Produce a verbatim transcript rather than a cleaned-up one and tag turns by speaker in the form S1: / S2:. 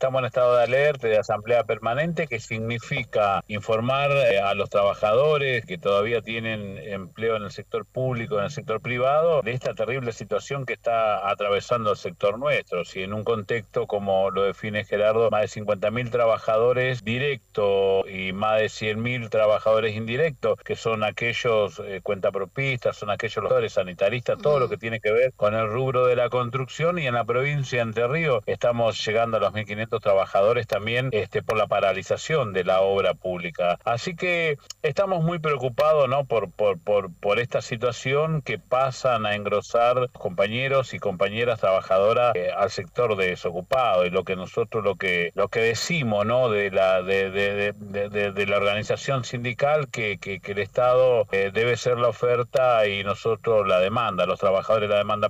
S1: estamos en estado de alerta, de asamblea permanente, que significa informar eh, a los trabajadores que todavía tienen empleo en el sector público, en el sector privado, de esta terrible situación que está atravesando el sector nuestro. Si en un contexto, como lo define Gerardo, más de cincuenta mil trabajadores directos y más de cien mil trabajadores indirectos, que son aquellos eh, cuentapropistas, son aquellos los sanitaristas, todo
S2: Uh-huh.
S1: lo que tiene que ver con el rubro de la construcción, y en la provincia de Entre Ríos estamos llegando a los mil quinientos trabajadores también este, por la paralización de la obra pública. Así que estamos muy preocupados, ¿no? por, por, por, por esta situación que pasan a engrosar compañeros y compañeras trabajadoras eh, al sector de desocupado, y lo que nosotros lo que lo que decimos, ¿no? de la de, de, de, de, de la organización sindical, que, que, que el Estado eh, debe ser la oferta y nosotros la demanda, los trabajadores la demanda.